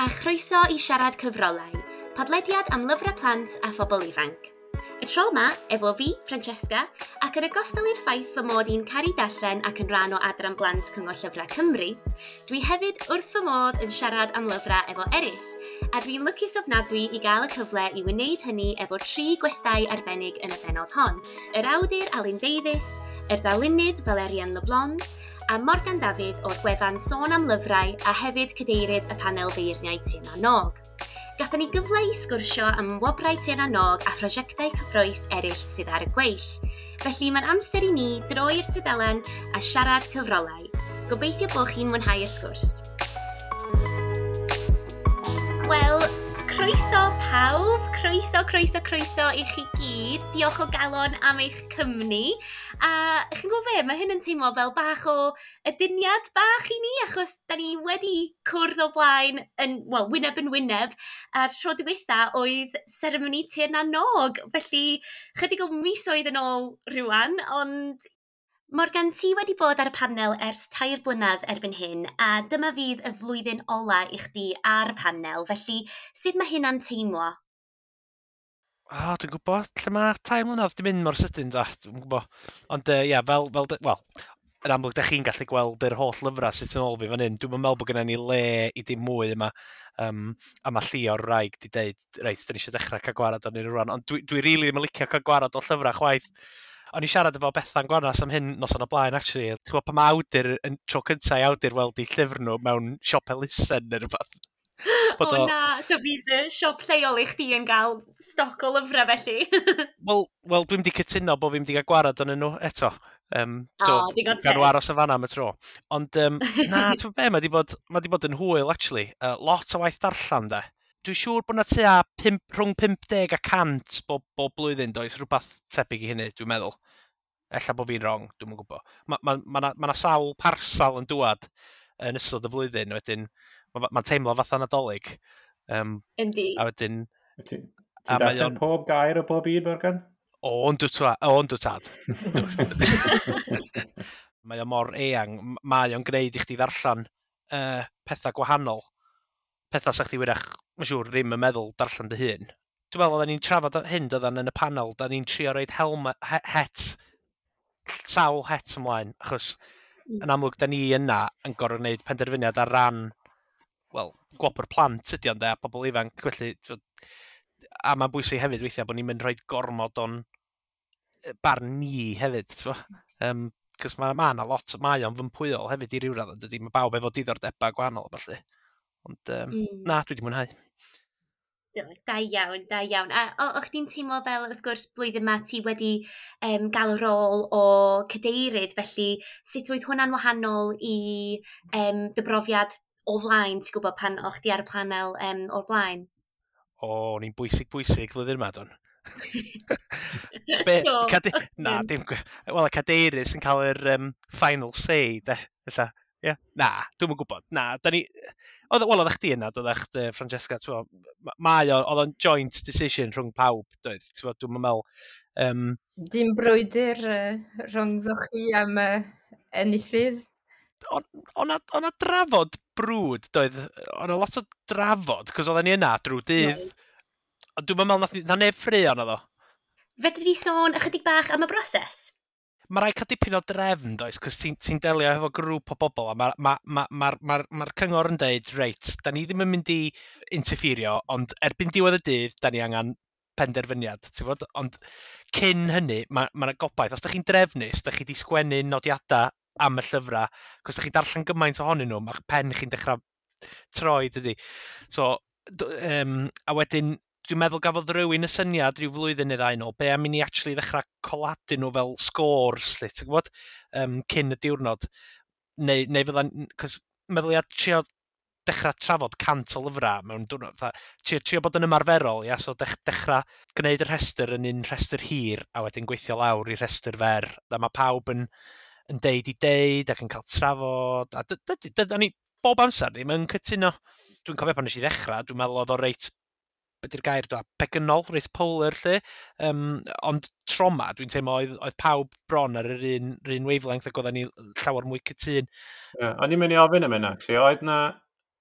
a chroeso i siarad cyfrolau, podlediad am lyfrau plant a phobl ifanc. Y tro yma, efo fi, Francesca, ac yn ogystal i'r ffaith fy mod i'n caru darllen ac yn rhan o Adran Blant Cyngor Llyfrau Cymru, dwi hefyd wrth fy modd yn siarad am lyfrau efo eraill, a dwi'n lwcus ofnadwy i gael y cyfle i wneud hynny efo 3 gwestai arbennig yn y benod hon. Yr awdur Alun Davies, yr ddarlunydd Valerian Leblond, a Morgan Dafydd o'r gwefan Sôn am Lyfrau a hefyd cadeirydd y panel feirniau Tŷ Nog. Gathon ni gyfle i sgwrsio am wobrau Tŷ Nog a phrosiectau cyffrous eraill sydd ar y gweill. Felly mae'n amser i ni droi i'r tudalen a siarad cyfrolau. Gobeithio bod chi'n mwynhau y sgwrs. Wel, croeso pawb, croeso i chi gyd. Diolch o galon am eich cymni. A chi'n gwybod fe, mae hyn yn teimlo fel bach o adyniad bach i ni, achos da ni wedi cwrdd o blaen yn, wyneb yn wyneb, a'r tro diwetha oedd seremoni Tŷ Nog. Felly, chydig o misoedd yn ôl rwan, ond Morgan, ti wedi bod ar y panel ers 3 blynedd erbyn hyn, a dyma fydd y flwyddyn ola i chdi ar y panel, felly sut mae hynna'n teimlo? Dwi'n gwybod, lle mae 3 mlynedd di mynd mor sydyn, dwi'n gwybod. Ond yn amlwg, da chi'n gallu gweld yr holl lyfrau sydd yn ôl fi fan hyn. Dwi'n meddwl bod gennym ni le i dim mwy yma. A mae Lli o'r Wraig di deud, reit, da ni eisiau dechrau cael gwarad o'n un rwan. Ond dwi rili ddim yn licio cael gwarad o llyfrau chwaith. O'n i siarad efo Bethan Gwanas am hyn nos o'n o blaen, actually. Ti'n gwybod pa mae awdur, yn tro cyntaf i awdur weld i llyfr nhw mewn siop elusen neu rhywbeth. So fydd y siop lleol i chdi yn cael stoc o lyfrau felly? Wel, dwi'n di cytuno bod fi'n di gael gwarad o'n nhw eto. Gan nhw aros y fanna am y tro. Ond, ti'n be, mae di bod yn hwyl, actually. Lot o waith darllen, de. Dwi'n siŵr bod yna tua rhwng 50 a 100 bob blwyddyn, does rhywbeth tebyg i hynny, dwi'n meddwl. Ella bod fi'n wrong, dwi'n gwybod. Mae yna sawl parsal yn dŵad yn ystod y flwyddyn, wedyn mae'n teimlo fatha Nadolig. Yndi. A wedyn... Ti'n darllen pob gair o bob un, Morgan? Ond tad. Mae o mor eang. Mae o'n gwneud i chdi ddarllen pethau gwahanol. Pethau sa chdi wyrach, mae'n siŵr, ddim yn meddwl darllen dy hun. Dwi'n meddwl, oedden ni'n trafod hyn doddan yn y panel, da ni'n trio roed sawl het ymlaen, achos yn amlwg, da ni yna yn gorfod wneud penderfyniad ar ran, gwobr plant ydi ond a pobl ifanc, felly, a mae'n bwysig hefyd weithiau bod ni'n mynd rhoi gormod o'n barn ni hefyd, cos mae yna lot, mae o'n fympwyol hefyd i ryw radd, dydy, mae bawb efo diddordebau gwahanol, felly. Ond, na, dwi wedi mwynhau. Da iawn. A o'ch ti'n teimlo fel, wrth gwrs, blwyddyn yma ti wedi gael y rôl o cadeirydd, felly sut oedd hwnna'n wahanol i dy brofiad o flaen, ti'n gwybod, pan o'ch ti ar y panel o'r blaen? Ni'n bwysig flwyddyn yma, don. Y cadeirydd sy'n cael yr final say, de, felly. Na, dwi'n yn gwybod. Na, da ni... Oedd chdi yna, oedd Francesca, oedd o'n joint decision rhwng pawb, doedd, dwi'n meddwl... Dim brwydyr rhwngddo chi am enillydd? O'na drafod brwd, doedd, o'na lot o drafod, cos oedd ni yna drwy dydd. Dwi'n meddwl na neb ffreu o'na ddo. Fedri di sôn ychydig bach am y broses? Mae rai cael dipyn o drefn, does, cos ti'n delio efo grŵp o bobl, a mae'r cyngor yn deud, reit, da ni ddim yn mynd i interferio, ond erbyn diwedd y dydd, da ni angen penderfyniad, ti'n fod? Ond cyn hynny, mae'na gobaith. Os da chi'n drefnus, da chi di sgwennu nodiadau am y llyfrau, cos da chi darllen gymaint ohonyn nhw, mae'ch pen chi'n dechrau troi, dydy. So, a wedyn, dwi'n meddwl gafodd rhywun y syniad rhyw flwyddyn neu ddau nôl, be am i ni actually ddechrau coladu nhw fel scores, ti'n gwybod, cyn y diwrnod. Neu fydda'n, cos meddwl trio dechrau trafod 100 o lyfrau mewn diwrnod, trio bod yn ymarferol, so dechrau gwneud y rhestr yn un rhestr hir, a wedyn gweithio lawr i rhestr fer. A mae pawb yn deud i deud ac yn cael trafod, a dyda ni bob amser ddim yn cytuno. Dwi'n cofio pan nes i ddechrau, dwi'n meddwl oedd o reit, beth yw'r gair, pegynol, reit polar, lle. Ond troma, dwi'n teimlo, oedd pawb bron ar yr un wavelength ac oedden ni llawer mwy cytun. O'n i'n mynd i ofyn am hynna, actually. Oedd na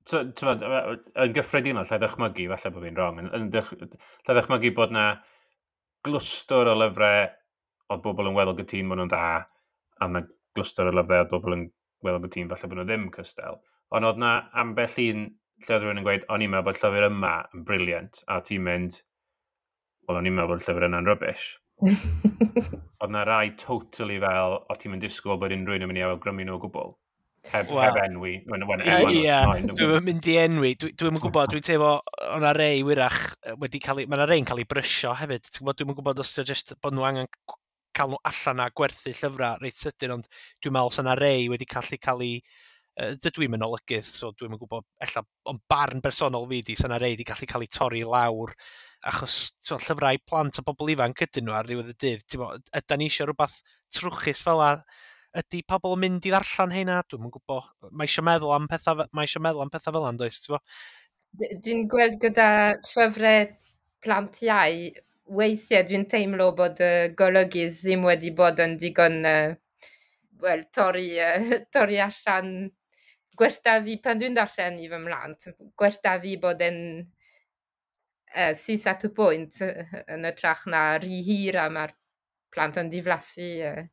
yn gyffredinol, lle ddychmygu, falle bod fi'n wrong, lle ddychmygu bod na glwstwr o lyfrau oedd bobl yn weddol gytun bod nhw'n dda, a na glwstwr o lyfrau oedd bobl yn weddol gytun falle bod nhw ddim cystel. Ond oedd na ambell un lle oedd rhywun yn gweud, o'n i'n meddwl bod llyfr yma yn briliant, a ti'n mynd, wel, o'n i'n meddwl bod llyfr yna'n rubbish. Oedd na rai totally fel, o ti'n mynd disgwyl bod unrhyw un yn mynd i awgrymu nhw o gwbl. Heb enwi. Dwi'n mynd i enwi. Dwi'n gwybod, dwi'n teimlo, o'na rei wyrach wedi cael ei, mae'na rei'n cael ei brysio hefyd. Dwi'n gwybod os ydy just bod nhw angen cael nhw allan a gwerthu llyfrau reit sydyn, ond dwi'n meddwl os yna rei wedi cael ei, dydw i'n mynolygydd, so dwi'n gwybod, ond barn bersonol fi di, sy'n rei wedi cael ei torri lawr, achos llyfrau plant o bobl ifanc ydyn nhw ar ddiwedd y dydd. Yda ni eisiau rhywbeth trwchus fel ydy pobl yn mynd i ddarllen heina? Dwi'n gwybod. Mae eisiau meddwl am pethau fel yna, does? Dwi'n gweld gyda llyfrau plant iau, weithiau dwi'n teimlo bod y golygydd ddim wedi bod yn digon torri allan gwertha fi pan dwi'n darllen i fy mlant. Gwertha fi bod yn sis at y pwynt yn y trach na rhy hir a mae'r plant yn diflasu.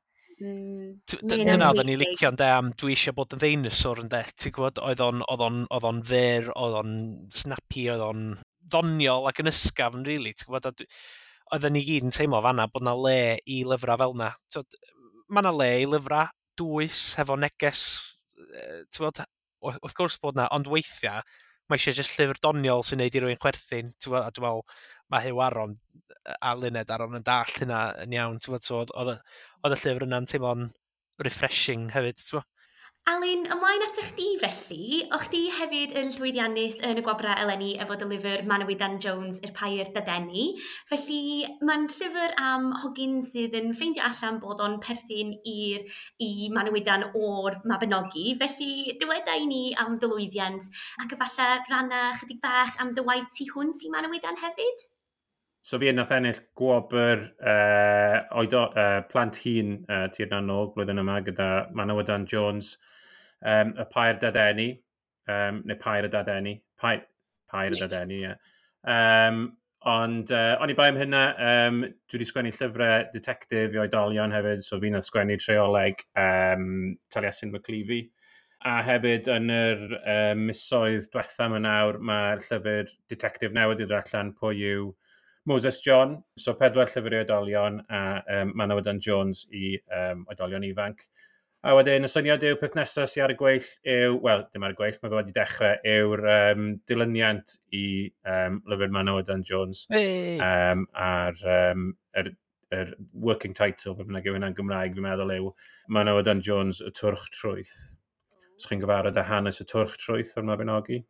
Dyna oedden ni licio'n am dwi eisiau bod yn ddeinosor yn de, ti'n gwybod, oedd o'n fer, oedd o'n snappy, oedd o'n ddoniol ac yn ysgafn, really, ti'n gwybod, oedden ni gyd yn teimlo fanna bod na le i lyfrau fel yna. Mae na le i lyfrau dwys, hefo neges, ti'n gwybod, wrth gwrs bod na, ond weithiau, mae eisiau jyst llyfr doniol sy'n neud i rywun chwerthin, a dwi'n meddwl, mae Huw Aron a Luned Aron yn dall hynna yn iawn, oedd y llyfr yna'n teimlo'n refreshing hefyd, ti'n gwybod? Alun, ymlaen at chdi felly, o'ch di hefyd yn llwyddiannus yn y gwabra eleni efo dy lyfr Manawydan Dan Jones, Yr Pair Dadeni. Felly, mae'n llyfr am hogyn sydd yn ffeindio allan bod o'n perthyn i Manawydan o'r Mabinogi. Felly, dyweda i ni am dy lwyddiant ac efallai ranna chydig bach am dy waith tu hwnt i Manawydan hefyd? So fi nath ennill gwobr plant hun tir nanog blwyddyn yma gyda Manawydan Jones, Y Pair Dadeni, neu Pair y Dadeni, Pair y Dadeni, ie. Ond o'n i bai am hynna, dwi wedi sgwennu llyfrau detective i oedolion hefyd, so fi nath sgwennu treoleg Taliesin Maclifi. A hefyd yn yr misoedd diwetha yma nawr, mae'r llyfr detective newydd i ddod allan, pwy yw Moses John, so 4 llyfr i oedolion a Manawydan Jones i oedolion ifanc. A wedyn y syniad yw peth nesaf sydd ar y gweill yw, wel, dim ar y gweill, mae fe wedi dechrau, yw'r dilyniant i lyfr Manawydan Jones. A'r working title, fe bynnag yw hynna'n Gymraeg, fi'n meddwl yw Manawydan Jones, Y Twrch Trwyth. Os chi'n gyfarfod â hanes y Twrch Trwyth o'r Mabinogi.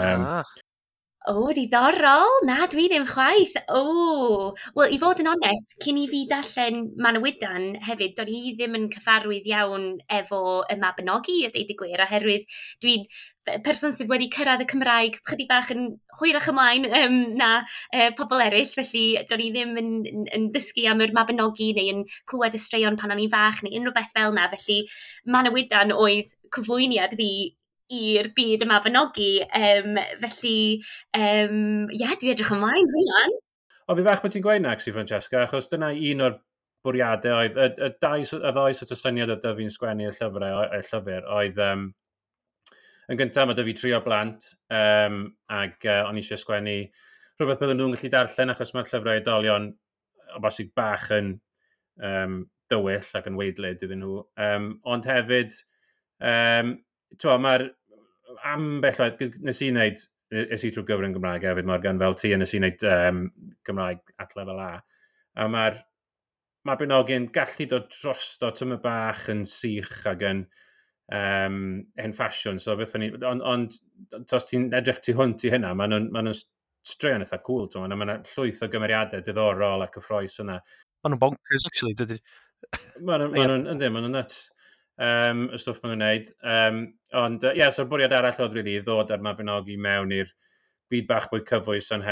Diddorol. Na, dwi ddim chwaith. Wel, i fod yn onest, cyn i fi darllen Manawydan hefyd, do'n i ddim yn cyffarwydd iawn efo y Mabinogi, a deud y gwir, oherwydd dwi'n person sydd wedi cyrraedd y Cymraeg chydig bach yn hwyrach ymlaen na pobl eraill, felly do'n i ddim yn dysgu am yr Mabinogi neu yn clywed y straeon pan o'n i'n fach neu unrhyw beth fel na, felly Manawydan oedd cyflwyniad fi i'r byd y Mabinogi, felly, dwi edrych ymlaen hwnna'n. O, fi fach bod ti'n gweud na, actually, Francesca, achos dyna un o'r bwriadau oedd, y ddau sort o syniad o fi'n sgwennu y llyfr, oedd, yn gyntaf mae 'da fi 3 o blant, ac o'n i eisiau sgwennu rhywbeth bydden nhw'n gallu darllen, achos mae'r llyfrau oedolion o bosib bach yn dywyll ac yn weidlyd iddyn nhw. Ond hefyd, mae'r ambell oedd, nes i trwy gyfrwng Gymraeg hefyd, Morgan, fel ti, nes i wneud Gymraeg at lefel A. A mae'r Mabinogi'n gallu dod drosto tyma bach yn sych ac yn hen ffasiwn. So, ond os ti'n edrych tu hwnt i hynna, maen nhw'n straeon eitha cool. Mae yna llwyth o gymeriadau diddorol ac cyffroes yna. Maen nhw'n bonkers, actually, dydyn. Maen nhw'n nuts. Y stwff maen nhw'n gwneud. Ond, so'r bwriad arall oedd rili i ddod ar Mabinogi mewn i'r byd bach mwy cyfoes, ond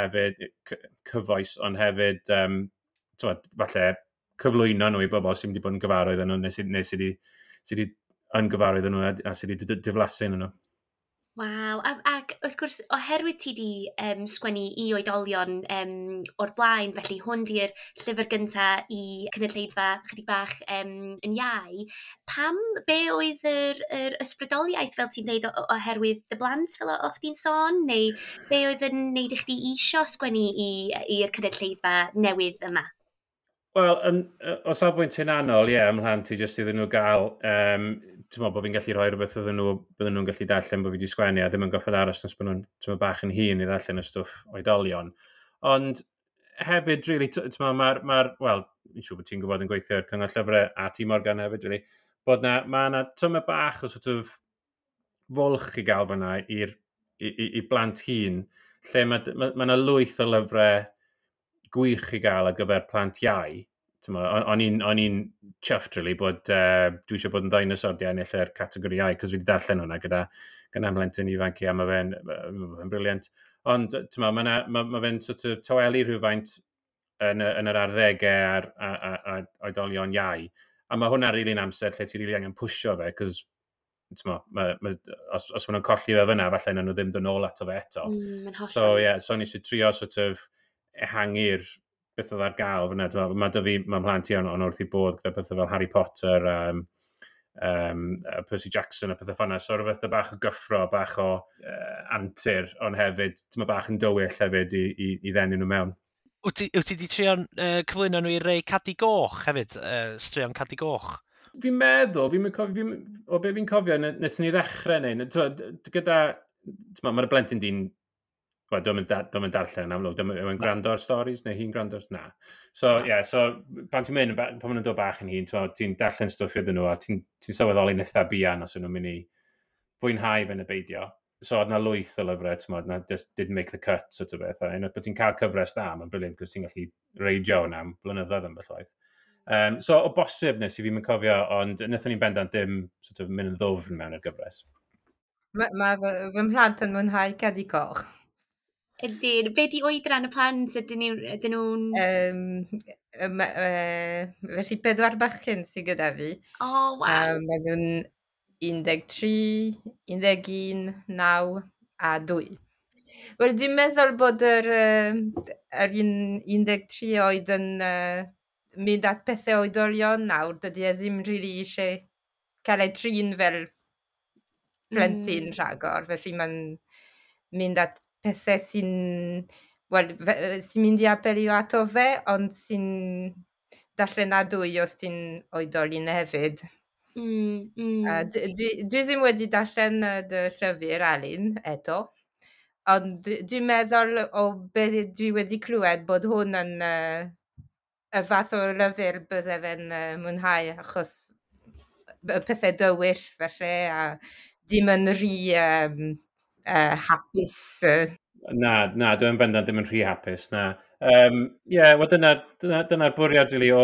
hefyd, falle cyflwyno nhw i bobl sy'n wedi bod yn gyfarwydd yn nhw, neu sydd wedi yn gyfarwydd yn nhw, a sydd wedi diflasu yn nhw. Waw, ac wrth gwrs, oherwydd ti di sgwennu i oedolion o'r blaen, felly hwn di'r llyfr gyntaf i cynulleidfa chydig bach yn iau, be oedd yr ysbrydoliaeth, fel ti'n dweud, oherwydd dy blant, fel o'ch ti'n sôn, neu be oedd yn neud i chdi isio sgwennu i'r cynulleidfa newydd yma? Wel, o safbwynt hunanol, ie, ymlaen ti jyst iddyn nhw gael, ti'n meddwl bod fi'n gallu rhoi rhywbeth bydden nhw'n gallu darllen bod fi wedi sgwennu, a ddim yn goffod aros nes bod nhw'n tyma bach yn hŷn i ddarllen y stwff oedolion. Ond hefyd, really, wel, fi'n siŵr bod ti'n gwybod yn gweithio ar Cyngor Llyfrau a Tîm Morgan hefyd, really, bod mae yna tyma bach o sort of fwlch i gael fyna i blant hŷn, lle mae yna lwyth o lyfrau gwych i gael ar gyfer plant iau. O'n i'n chuffed, really, bod dwi eisiau bod yn ddinosor di ennill yr categori iau, cos fi wedi darllen hwnna gyda ymlentyn ifanc i, a mae fe'n briliant. Ond mae fe'n sort of tawelu rhywfaint yn yr arddegau a'r oedolion iau. A mae hwnna rili'n amser lle ti rili angen pwysio fe, cos os maen nhw'n colli fe fyna, falle nhw ddim dod nôl ato fe eto. So o'n i eisiau trio sort of ehangu'r beth oedd ar gael fyna. Mae mhlant i o'n wrth i bodd gyda pethau fel Harry Potter, Percy Jackson a pethau ffana. So rhywbeth bach o gyffro, bach o antur, ond hefyd, mae bach yn dywyll hefyd i ddenu nhw mewn. Wyt ti wedi trio cyflwyno nhw i rei Cadi Goch hefyd, straeon Cadi Goch? Fi'n meddwl, o be fi'n cofio, nes ni ddechrau neu, gyda, mae'r blentyn di'n, dwi'n mynd darllen yn amlwg, dwi'n gwrando ar stories, neu hi'n gwrando ar... Na. So, so pan ti'n mynd, pan maen nhw'n dod bach yn hun, ti'n darllen stwff iddyn nhw, a ti'n sylweddoli'n eitha bian os ydyn nhw'n mynd i fwynhau fe'n y beidio. So, oedd na lwyth o lyfrau, na just didn't make the cut, sort of beth. A unwaith bod ti'n cael cyfres da, mae'n briliant, cos ti'n gallu reidio hwnna am blynyddoedd yn bellwaith. So, o bosib nes i fi'n cofio, ond wnaethon ni'n bendant dim sort of mynd yn ddwfn mewn i'r gyfres. Mae fy mhlant yn mwynhau Cadi Goch. Ydyn, be di oedran y plant? Ydyn nhw'n... Felly 4 bachgen sydd gyda fi. waw. Mae nhw'n 13, 11, 9 a 2. Wel, dwi'n meddwl bod yr 13 oed yn mynd at pethau oedolion nawr. Dydy e ddim rili eisiau cael ei trin fel plentyn rhagor. Felly mae'n mynd at pethau sy'n mynd i apelio ato fe, ond sy'n darllen a 2 os ti'n oedolyn hefyd. Dwi ddim wedi darllen dy llyfr, Alun, eto. Ond dwi'n meddwl o beth dwi wedi clywed bod hwn yn y fath o lyfr bydde fe'n mwynhau, achos y pethau dywyll felly, a dim yn rhy hapus. Na, dwi'n bendant ddim yn rhy hapus, na. Wel, dyna'r bwriad rili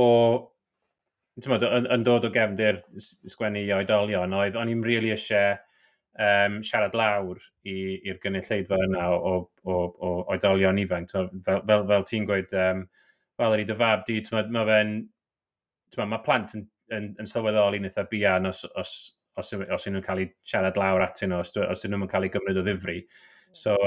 yn dod o gefndir sgwennu i oedolion, o'n i'n rili eisiau siarad lawr i'r gynulleidfa yna o oedolion ifanc. Fel ti'n gweud, fel ydi dy fab di, mae plant yn sylweddoli'n eitha bian os ydyn nhw'n cael eu siarad lawr atyn nhw, os ydyn nhw'n cael eu gymryd o ddifri. So,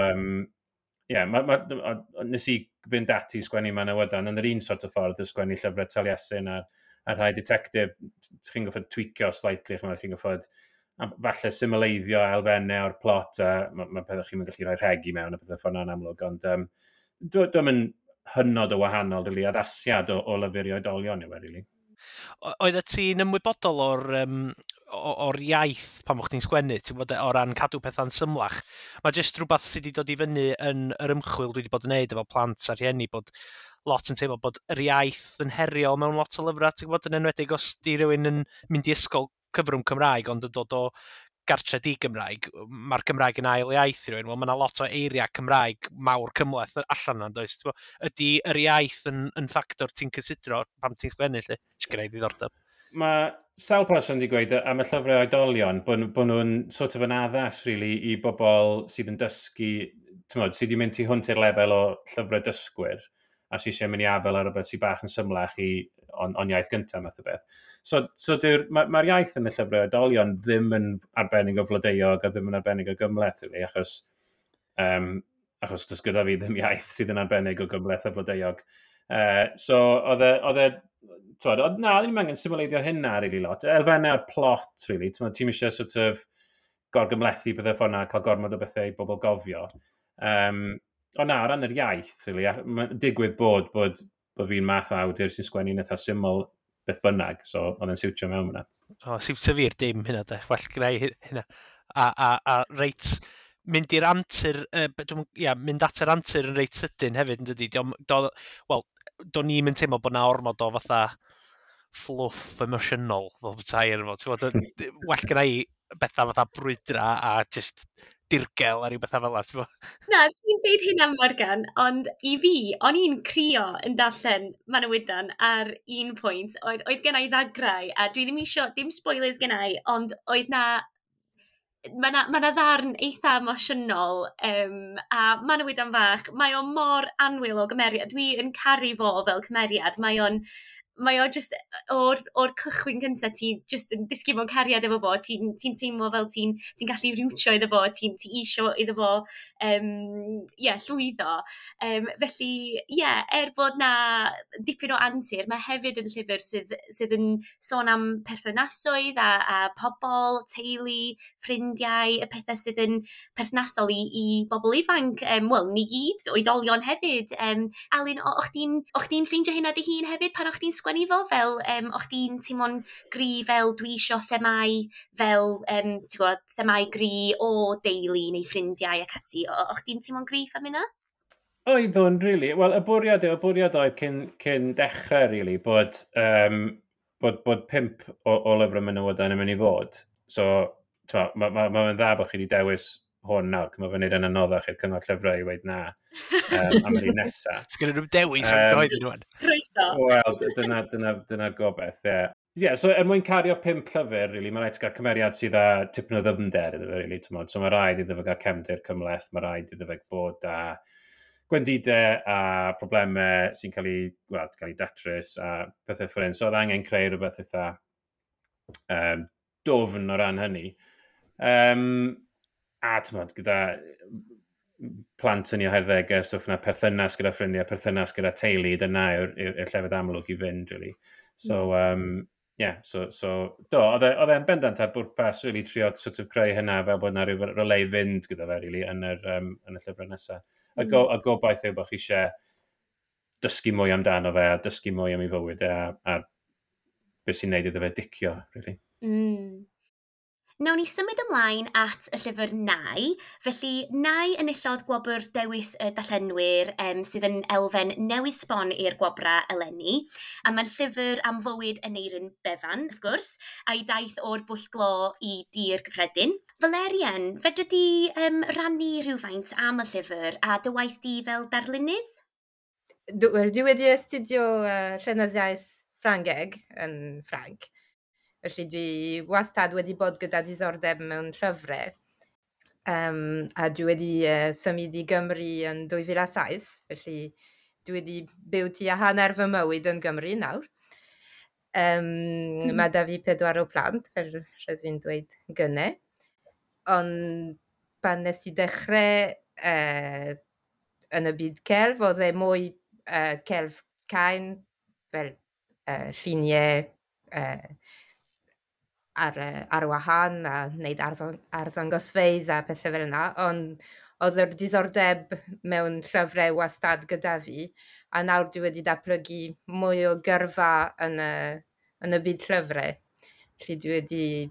nes i fynd ati sgwennu Manawydan yn yr un sort o ffordd o sgwennu llyfrau Taliesin a rhai detective, chi'n goffod tweakio slightly, chi'n goffod falle symleiddio elfennau o'r plot, a mae pethau chi'n gallu rhoi rhegi mewn a pethau ffynna'n amlwg, ond dwi'n mynd hynod o wahanol, really, addasiad o lyfr i oedolion yw, really. Oedd ti'n ymwybodol o'r iaith pan o'ch ti'n sgwennu, o ran cadw pethau'n symlach? Mae jyst rhywbeth sydd wedi dod i fyny yn yr ymchwil dwi wedi bod yn neud efo plant a rhieni, bod lot yn teimlo bod yr iaith yn heriol mewn lot o lyfrau, ti'n gwybod, yn enwedig os di rhywun yn mynd i ysgol cyfrwng Cymraeg, ond yn dod o gartre di-Gymraeg, mae'r Gymraeg yn ail iaith i rhywun. Wel, mae yna lot o eiriau Cymraeg mawr cymleth allan yna, does? Ydy yr iaith yn ffactor ti'n cysidro pam ti'n sgwennu, lle? Sgynna i ddiddordeb. Mae sawl person wedi gweud am y llyfrau oedolion bod nhw'n sort of yn addas, really, i bobl sydd yn dysgu, sydd wedi mynd i hwnt i'r lefel o llyfrau dysgwyr, a sydd eisiau mynd i afel ar rhywbeth sydd bach yn symlach i on iaith gyntaf math o beth. So mae'r iaith yn y llyfrau oedolion ddim yn arbennig o flodeuog a ddim yn arbennig o gymleth, really, achos does gyda fi ddim iaith sydd yn arbennig o gymleth a flodeuog. So oedd ni'n angen symleiddio hynna really lot. Elfennau'r plot, really. Ti'n eisiau sort of gorgymlethu bethau ffona, cael gormod o bethau i bobl gofio. O ran yr iaith, really, digwydd bod fi'n math o awdur sy'n sgwennu'n eitha syml beth bynnag, so oedd yn siwtio mewn hynna. Siwtio fi'r dim hynna, de. Well gyda'i hynna. A reit, mynd i'r antur, mynd at yr antur yn reit sydyn hefyd, yn dydi? Wel, do'n ni'n mynd teimlo bod na ormod o fatha fluff emosiynol, fel bethau yn fod. Well gyda'i bethau fatha brwydra a just dirgel a ryw bethau fel yna. Na, ti'n dweud hynna, Morgan, ond i fi, o'n i'n crio yn darllen Manawydan ar un pwynt, oedd gennau ddagrau, a dwi ddim eisiau, dim spoilers gennau, ond oedd na Mae ddarn eitha emosiynol, a Manawydan fach, mae o mor anwyl o gymeriad. Dwi yn caru fo fel cymeriad. Mae o just, o'r cychwyn cyntaf, ti just yn disgyn fo'n cariad efo fo, ti'n teimlo fel ti'n gallu rwtio iddo fo, ti'n isio iddo fo, llwyddo. Felly, bod na dipyn o antur, mae hefyd yn llyfr sydd yn sôn am perthynasoedd a pobl, teulu, ffrindiau, y pethau sydd yn perthnasol i bobl ifanc. Wel, ni gyd, oedolion hefyd. Alun, o'ch ti'n ffeindio hynna dy hun hefyd pan o'ch ti'n sgwennu fo, fel o'ch ti'n teimlo'n gri fel dwi isio themau fel themau gri o deulu neu ffrindiau ac ati. O'ch ti'n teimlo'n gri am hynna? Oedd o'n, really. Wel, y bwriad oedd cyn dechrau, really, bod 5 o lyfrau Manawydan yn mynd i fod. So, mae'n dda bod chi wedi dewis hwn nawr, cymryd fy'n neud yn anoddach i'r cyngor llyfrau i weid na am yr un nesaf. Sgynny nhw'n dewis am gyhoeddi nhw'n. Wel, dyna'r gobeith, ie. So, mwyn cario 5 llyfr, really, mae'n rhaid gael cymeriad sydd â tipyn o ddyfnder iddo fe, really. So, mae'n rhaid iddo fe gael cefndir cymleth, mae'n rhaid iddo fe bod a gwendidau a problemau sy'n cael ei datrys a pethau ffyrdd. So, oedd angen creu rhywbeth eitha dofn o ran hynny. A gyda plant yn ei herddegau, stwff yna, perthynas gyda ffrindiau, perthynas gyda teulu, dyna yw'r llefydd amlwg i fynd, really. So, oedd e'n bendant ar bwrpas, really, trio sort of creu hynna fel bod yna rhyw roleu fynd gyda fe, really, yn y llyfrau nesaf. A gobaith yw bod chi eisiau dysgu mwy amdano fe, a dysgu mwy am ei fywyd, a beth sy'n neud iddo fe dicio, really. Nawn ni symud ymlaen at y llyfr Nai. Felly, Nai enillodd gwobr dewis y darllenwyr sydd yn elfen newydd sbon i'r gwobra eleni. A mae'n llyfr am fywyd Aneurin Bevan, wrth gwrs, a'i daith o'r bwll glo i dir gyffredin. Valerian, fedri di rannu rhywfaint am y llyfr a dy waith di fel darlunydd? Dwi wedi astudio llenyddiaeth Ffrangeg yn Ffranc. Felly dwi wastad wedi bod gyda diddordeb mewn llyfrau. A dwi wedi symud i Gymru yn 2007. Felly dwi wedi byw tua hanner fy mywyd yn Gymru nawr. Mae da fi 4 o plant, fel rhaid fi'n dweud gynnau. Ond pan nes i dechrau yn y byd celf, oedd e mwy celf cain, fel lluniau ar wahân a wneud arddangosfeydd a pethau fel yna, ond oedd yr diddordeb mewn llyfrau wastad gyda fi, a nawr dwi wedi datblygu mwy o gyrfa yn y byd llyfrau. Felly dwi wedi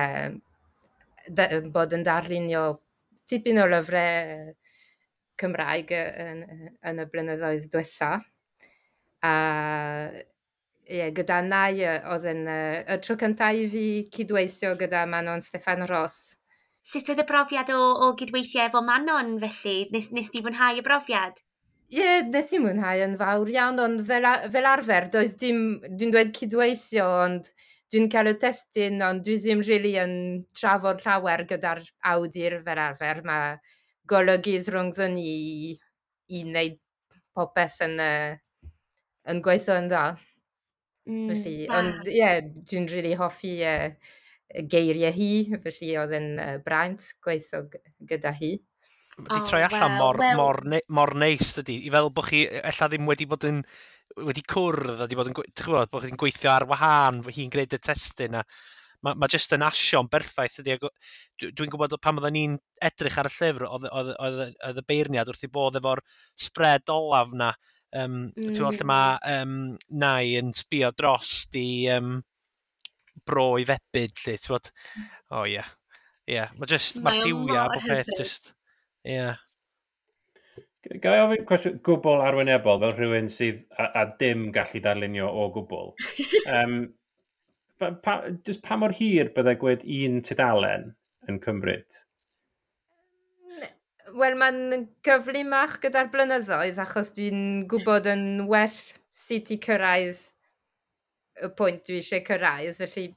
bod yn darlunio tipyn o lyfrau Cymraeg yn y blynyddoedd diwethaf. Gyda Nai, oedd y tro cyntaf i fi cydweithio gyda Manon Steffan Ross. Sut oedd y brofiad o gydweithio efo Manon, felly? Nes ti fwynhau y brofiad? Nes i mwynhau yn fawr iawn, ond fel arfer, dwi'n dweud cydweithio, ond dwi'n cael y testyn, ond dwi ddim really yn trafod llawer gyda'r awdur fel arfer. Mae golygydd rhwngddo ni i wneud popeth yn gweithio yn dda. Felly, Da. ond dwi'n really hoffi geiriau hi, felly oedd yn braint gweithio gyda hi. Mae di troi allan mor neis, dydi. I fel bod chi ella ddim wedi bod yn wedi cwrdd, a bod chi'n gweithio ar wahân, fo hi'n gwneud y testyn, a mae jyst yn asio'n berffaith, ydi. Dwi'n gwybod pan oedden ni'n edrych ar y llyfr, oedd y beirniad wrth i bod efo'r spread olaf na, lle mae Nai yn sbio dros di bro i febyd, lle, ti'n bod? O, ie. Ie, mae lliwia a bob peth, just, ie. Ga i ofyn cwestiwn gwbl arwynebol fel rhywun sydd a dim gallu darlunio o gwbl. Pa mor hir byddai gwed un tudalen yn cymryd? Wel, mae'n gyflymach gyda'r blynyddoedd, achos dwi'n gwybod yn well sut i cyrraedd y pwynt dwi eisiau cyrraedd. Felly,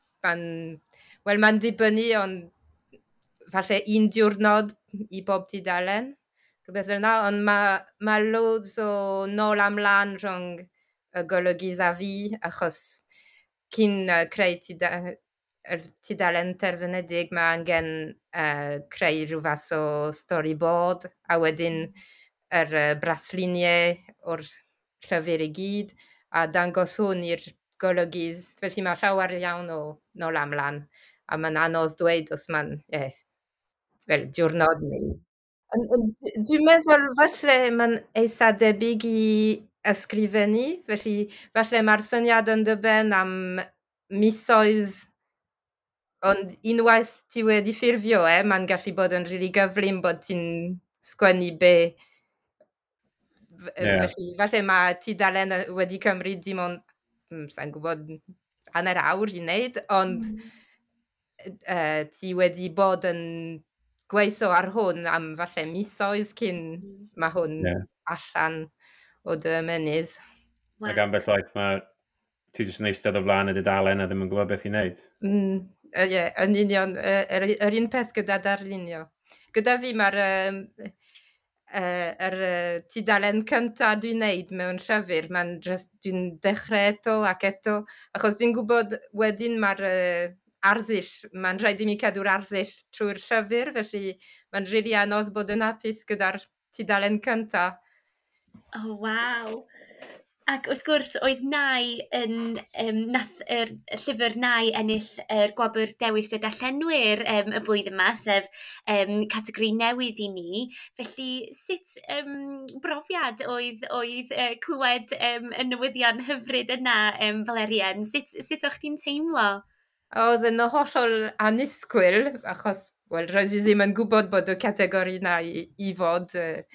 mae'n dibynnu, ond falle un diwrnod i bob tudalen. Rhywbeth fel yna, ond mae loads o nôl am lan rhwng y golygydd a fi, achos cyn creu tudalen terfynedig, mae angen creu rhyw fath o storyboard, a wedyn yr brasluniau o'r llyfr i gyd, a dangos hwn i'r golygydd. Felly mae llawer iawn o nôl am lan, a mae'n anodd dweud os mae'n fel diwrnod neu. Dwi'n meddwl falle mae'n eitha debyg i ysgrifennu, felly falle mae'r syniad yn dibynnu am misoedd, ond unwaith ti wedi ffurfio mae'n gallu bod yn rili gyflym bod ti'n sgwennu be. Felly falle mae tudalen wedi cymryd dim ond, sa'n gwybod, hanner awr i wneud, ond ti wedi bod yn gweithio ar hwn am falle misoedd cyn mae hwn allan o dy ymennydd. Ac ambell waith ti jyst yn eistedd o flaen y dudalen a ddim yn gwybod beth i wneud. Yn union, yr un peth gyda darlunio. Gyda fi mae'r tudalen cyntaf dwi'n wneud mewn llyfr, dwi'n dechrau eto ac eto, achos dwi'n gwybod wedyn mae'r arddull, mae'n rhaid i mi cadw'r arddull trwy'r llyfr, felly mae'n rili anodd bod yn hapus gyda'r tudalen cyntaf. Oh, waw. Ac wrth gwrs, oedd Nai nath y llyfr Nai ennill gwobr dewis y darllenwyr y blwyddyn yma, sef categori newydd i ni. Felly, sut brofiad oedd clywed y newyddion hyfryd yna, Valerian? Sut o'ch ti'n teimlo? Oedd yn hollol annisgwyl, achos, roedd i ddim yn gwybod bod y categori yna i fod.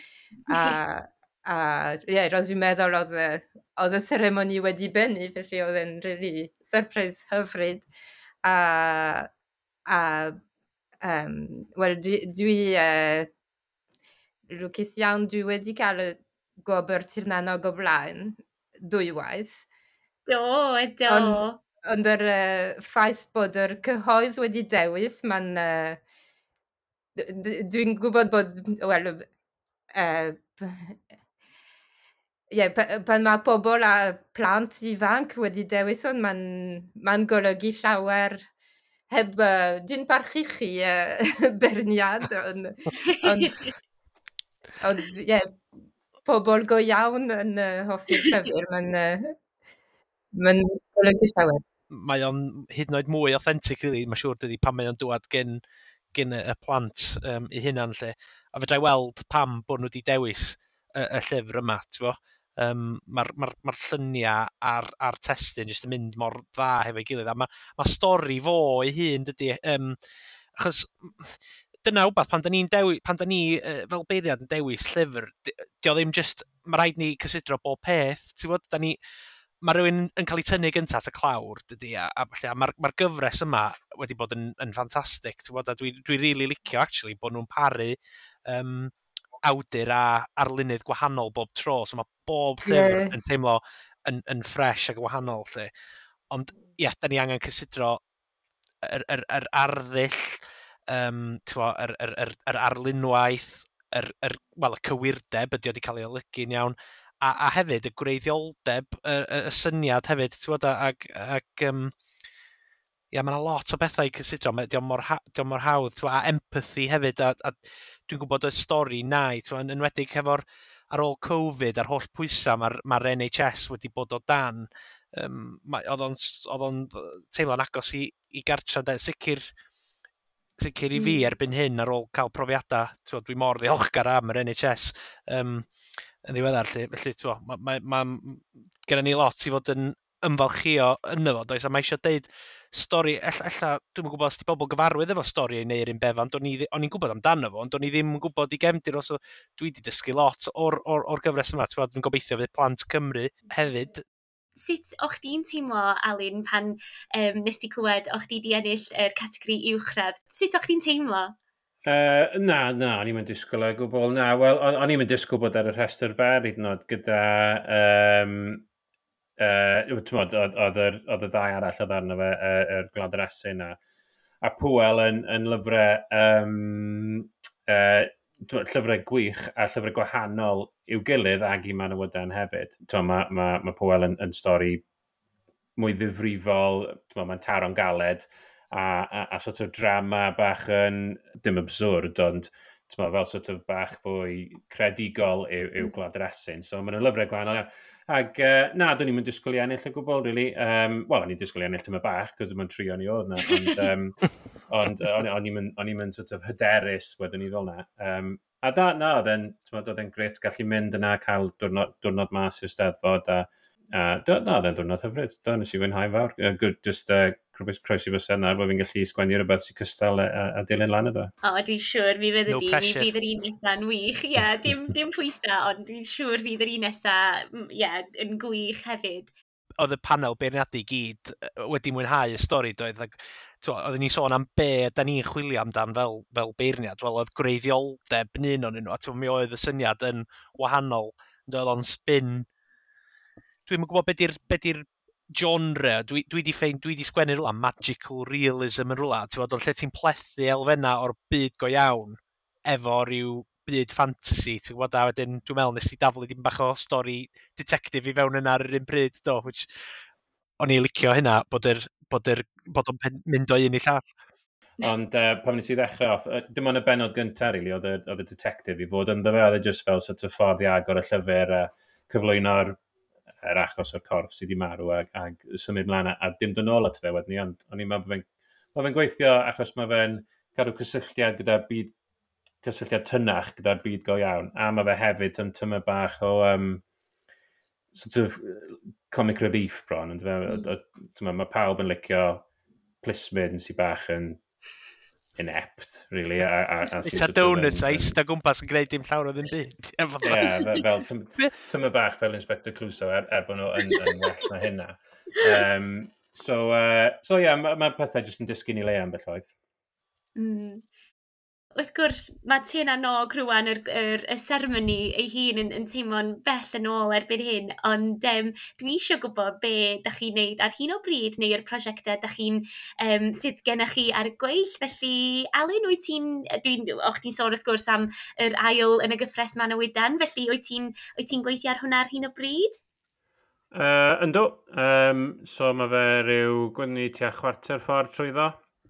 Roedd i'n meddwl oedd y seremoni wedi bennu, felly oedd yn really surprise hyfryd. Dwi lwcus iawn, dwi wedi cael y gwobr Tirnannog o blaen dwywaith. Do. Ond yr ffaith bod yr cyhoedd wedi dewis, dwi'n gwybod bod, pan mae pobl a plant ifanc wedi dewis hwn, mae'n golygu llawer heb, dwi'n barchu chi berniad, ond pobl go iawn yn hoffi'r llyfr, mae'n golygu llawer. Mae o'n hyd yn oed mwy authentic, really. Mae'n siŵr dydi pan mae o'n dŵad gen y plant eu hunan, lle. A fedrai weld pam bod nhw wedi dewis y llyfr yma, ti'n bo? Mae'r lluniau a'r testyn jyst yn mynd mor dda hefo'i gilydd. A mae stori fo ei hun, dydi. Achos dyna wbeth, pan da ni fel beiriad yn dewis llyfr, di o ddim just, mae rhaid ni cysidro bob peth, ti'n bod? Mae rhywun yn cael ei tynnu gyntaf at y clawr, dydi, a mae'r gyfres yma wedi bod yn ffantastig, a dwi really licio, actually, bod nhw'n paru awdur a arlunydd gwahanol bob tro, so mae bob llyfr yn teimlo yn fresh a gwahanol, lle. Ond, da ni angen cysidro yr arddull, yr arlunwaith, y cywirdeb ydi wedi cael ei olygu'n iawn, a hefyd y gwreiddioldeb, y syniad hefyd, ti'n bod, ia, mae yna lot o bethau i cysidro, diolch mor hawdd, a empathy hefyd, a dwi'n gwybod y stori nai, yn enwedig ar ôl Covid, a'r holl pwysau mae'r NHS wedi bod o dan, oedd o'n teimlo'n agos i gartra, sicr i fi erbyn hyn ar ôl cael profiadau, dwi mor ddiolchgar am yr NHS yn ddiweddar, felly gen ni lot i fod yn ymfalchio yno fo, does, a mae eisiau deud stori, dwi'n gwybod os di bobl gyfarwydd efo stori ei neu un beth, ond o'n i'n gwybod amdano fo, ond o'n i ddim yn gwybod i gefndir os dwi wedi dysgu lot o'r gyfres yma, dwi'n gobeithio fydd Plant Cymru hefyd. Sut o'ch di'n teimlo, Alun, pan nes ti clywed o'ch di ennill yr categori uwchradd? Sut o'ch di'n teimlo? Na, o'n i'n disgwyl o gwbl. Na, wel, o'n i'n disgwyl bod ar y rhestr fer hyd yn oed gyda... oedd y ddau arall oedd arno fe, yr Glad yr Esyn a Pŵel yn lyfrau llyfrau gwych a llyfrau gwahanol i'w gilydd ag i Manawydan hefyd. Mae Pŵel yn stori mwy ddifrifol, mae'n taro'n galed a sort of drama bach yn, dim absurd, ond fel sort of bach fwy credigol i'w Glad yr Esyn. So mae'n lyfrau gwahanol. Ac na, dwi'n i'n disgwyl i ennill y gwbl, really. Wel, o'n i'n disgwyl i ennill tyma bach, cos mae'n trio ni oedd na. Ond o'n i'n sort of hyderus wedyn ni fel na. A na, oedd e'n gret gallu mynd yna, cael diwrnod mas i'r Steddfod. Oedd e'n diwrnod hyfryd. Nes i fwynhau fawr. Just croesi fy sen ar, bod fi'n gallu sgwennu rhywbeth sy'n cystal a dilyn lan iddo. Dwi'n siŵr fi fydd No pressure. Fydd yr un nesa'n wych. Dim pwysa, ond dwi'n siŵr fydd yr un nesa yn gwych hefyd. Oedd y panel beirniadu gyd wedi mwynhau y stori, doedd. Oedden ni sôn am be da ni'n chwilio amdan fel beirniad. Wel, oedd gwreiddioldeb yn un o'n nhw. Mi oedd y syniad yn wahanol. Oedd o'n spin. Dwi'n gwybod be di'r genre. Dwi di sgwennu rhywle magical realism yn rhywle. Oedd lle ti'n plethu elfenna o'r byd go iawn efo rhyw byd fantasy. Ti'n gwybod, a wedyn dwi'n meddwl nes i daflu dim bach o stori detective i fewn yna ar yr un bryd, do. Which, o'n i licio hynna, bod o'n mynd o un i llall. Ond pan nes i ddechrau off, dim ond y benod gyntaf, really, oedd y detective i fod yn ddefa, oedd e just fel sort of ffordd i agor y llyfr a cyflwyno'r achos o'r corff sydd wedi marw ag symud mlaen a dim dod nôl at fe wedyn ni, ond o'n i'n meddwl bod fe'n gweithio achos mae fe'n cadw cysylltiad gyda'r byd, cysylltiad tynnach gyda'r byd go iawn, a mae fe hefyd yn tyma bach o sort of comic relief bron, mae pawb yn licio plismyn sy'n bach yn inept, really. It's a donuts, a eista gwmpas yn gwneud dim llawer o ddim byd. Fel tyma bach fel Inspector Clouseau bod nhw yn well na hynna. So mae pethau jyst yn disgyn i le am beth oedd. Wrth gwrs, mae Tyn a Nog rwan y sermoni ei hun yn teimlo'n bell yn ôl erbyn hyn, ond dwi eisiau gwybod be ydych chi'n neud ar hyn o bryd neu'r prosiectau ydych chi'n sydd gennych chi ar y gweill. Felly, Alun, o'ch ti'n sôn wrth gwrs am yr ail yn y gyffres Manawydan, felly wyt ti'n gweithio ar hwnna ar hyn o bryd? Ynddo. So mae fe rhyw gwynnu tua chwarter ffordd trwyddo.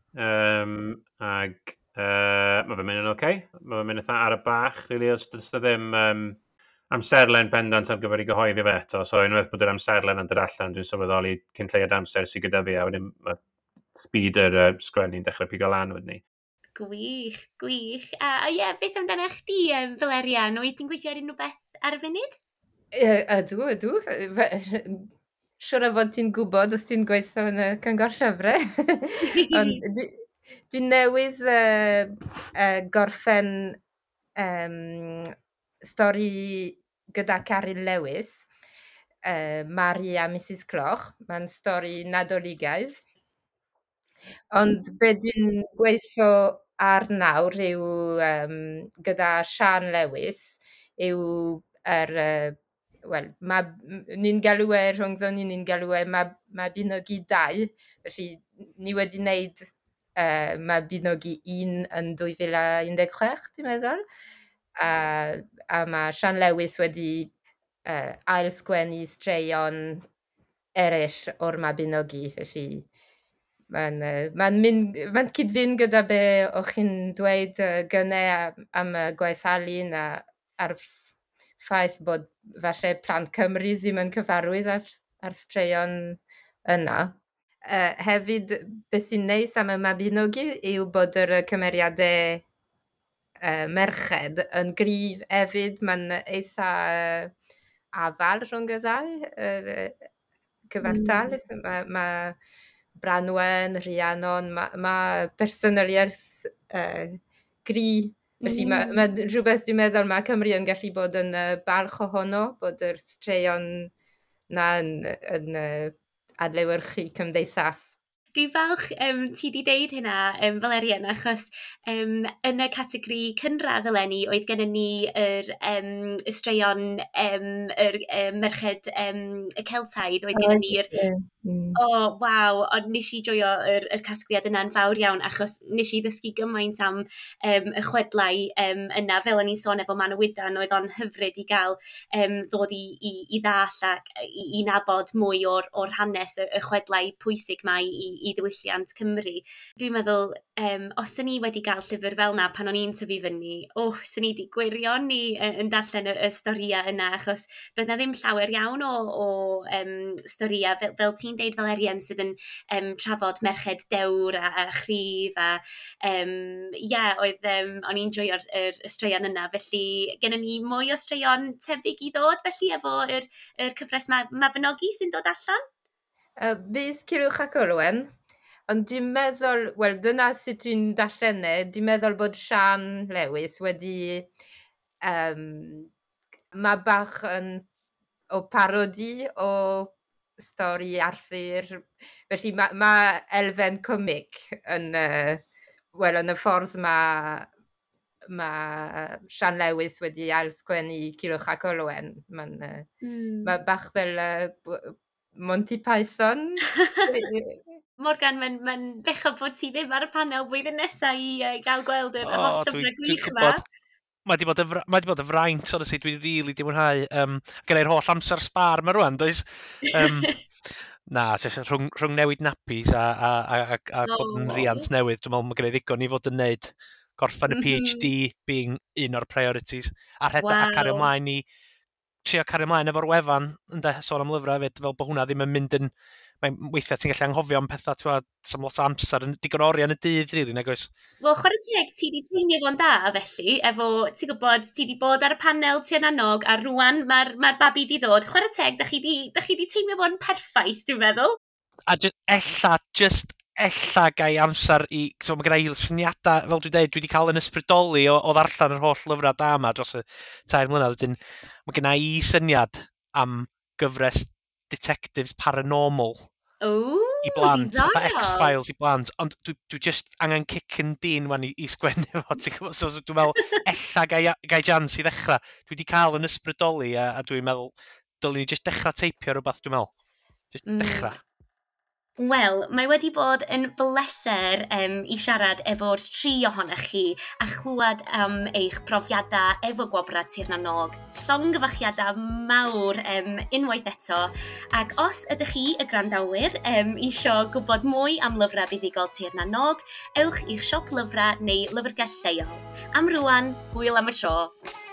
Ag mae fe'n mynd yn oce. Mae fe'n mynd eitha ar y bach, really, os ddim amserlen pendant ar gyfer i gyhoeddi fe eto. So unwaith bod yr amserlen yn dod allan, dwi'n sylweddoli cyn lleiad amser sydd gyda fi, a wedyn mae speed yr sgwennu'n dechrau pigo lan wedyn ni. Gwych. A beth amdano chdi, Valerian? Wyt ti'n gweithio ar unrhyw beth ar y funud? Ydw. Siwr o fod ti'n gwybod os ti'n gweithio yn y Cyngor Llyfrau. Ond dwi'n newydd gorffen stori gyda Caryn Lewis, Mary a Mrs Cloch. Mae'n stori nadoligaidd. Ond be dwi'n gweithio ar nawr yw gyda Sian Lewis, yw ni'n galw e rhwngddo ni'n galw e Mabinogi 2, felly ni wedi wneud Mabinogi 1 yn 2016, dwi'n meddwl. A mae Sian Lewis wedi ail-sgwennu straeon eraill o'r Mabinogi, felly mae'n cyd-fynd gyda be o'ch chi'n dweud gynnau am y gwaith Alun a'r ffaith bod falle plant Cymru ddim yn cyfarwydd ar straeon yna. Hefyd, beth sy'n neis am y Mabinogi yw bod yr cymeriadau merched yn gryf hefyd. Mae'n eitha afal rhwng y ddau, cyfartal. Mae Branwen, Rhiannon, mae personoliaeth gry. Felly mae rhywbeth dwi'n meddwl mae Cymru yn gallu bod yn balch ohono, bod yr straeon na yn adlewyrchu cymdeithas. Dwi'n falch ti di deud hynna, Valerian, achos yn y categori cynradd eleni, oedd gennym ni yr straeon merched y Celtaidd, oedd gennym ni'r... waw, ond nes i joio yr casgliad yna'n fawr iawn, achos nes i ddysgu gymaint am y chwedlau yna, fel o'n i'n sôn efo Man y Wydan, oedd o'n hyfryd i gael ddod i ddall ac i nabod mwy o'r hanes y chwedlau pwysig mae i ddiwylliant Cymru. Dwi'n meddwl, os o'n i wedi cael llyfr fel yna pan o'n i'n tyfu fyny, sy'n i wedi gwirioni yn darllen y storia yna, achos doedd na ddim llawer iawn o storia, fel ti'n deud Valerian, sydd yn trafod merched dewr a chrif a oedd o'n i'n joio'r straeon yna, felly gennym ni mwy o straeon tebyg i ddod felly efo yr cyfres Mabinogi sy'n dod allan? Bydd Culhwch ac Olwen, ond dwi'n meddwl, wel dyna sut dwi'n darllen dwi'n meddwl bod Sian Lewis wedi mae bach o parodi o stori Arthur, felly mae elfen comic yn y ffordd mae Sian Lewis wedi ail-sgwennu Culhwch ac Olwen. Mae bach fel Monty Python. Morgan, mae'n bechod bod ti ddim ar y panel blwyddyn nesaf i gael gweld yr holl llyfrau gwych yma. Mae di bod y fraint, honestly, dwi'n rili di mwynhau. Gyda'r holl amser sbar yma rwan, does? Rhwng newid nappies a bod yn riant newydd, dwi'n meddwl mae gen i ddigon i fod yn neud gorffen y PhD being un o'r priorities. A cario ymlaen i trio cario ymlaen efo'r wefan, sôn am lyfrau hefyd, fel bod hwnna ddim yn mynd yn... Weithiau ti'n gallu anghofio am pethau, sam lot o amser, digon oriau yn y dydd, rili, nag oes? Wel, chwarae teg, ti di teimio fo'n da, felly, efo, ti'n gwybod, ti di bod ar y panel ti yn annog, a rwan mae'r babi di ddod. Chwarae teg, da chi di teimio fo'n perffaith, dwi'n meddwl. A ella gai amser i... So, mae gen i syniadau, fel dwi'n dweud, dwi wedi cael yn ysbrydoli o ddarllen yr holl lyfrau da yma dros y 3 mlynedd. Mae gen i syniad am gyfres detectives paranormal i blant, fatha X-Files i blant, ond dwi just angen kick yn dyn wan i sgwennu fo, so dwi'n meddwl, ella gai jans i ddechrau. Dwi wedi cael yn ysbrydoli a dwi'n meddwl, dylwn ni just dechrau teipio rhywbeth, dwi'n meddwl. Just dechrau. Wel, mae wedi bod yn bleser i siarad efo'r 3 ohonoch chi a chlywed am eich profiadau efo Gwobrau Tir na Nog. Llongyfarchiadau mawr unwaith eto. Ac os ydych chi, y grandawyr, isio gwybod mwy am lyfrau buddigol Tir na Nog, ewch i'ch siop lyfrau neu lyfrgell lleol. Am rwan, hwyl am y tro.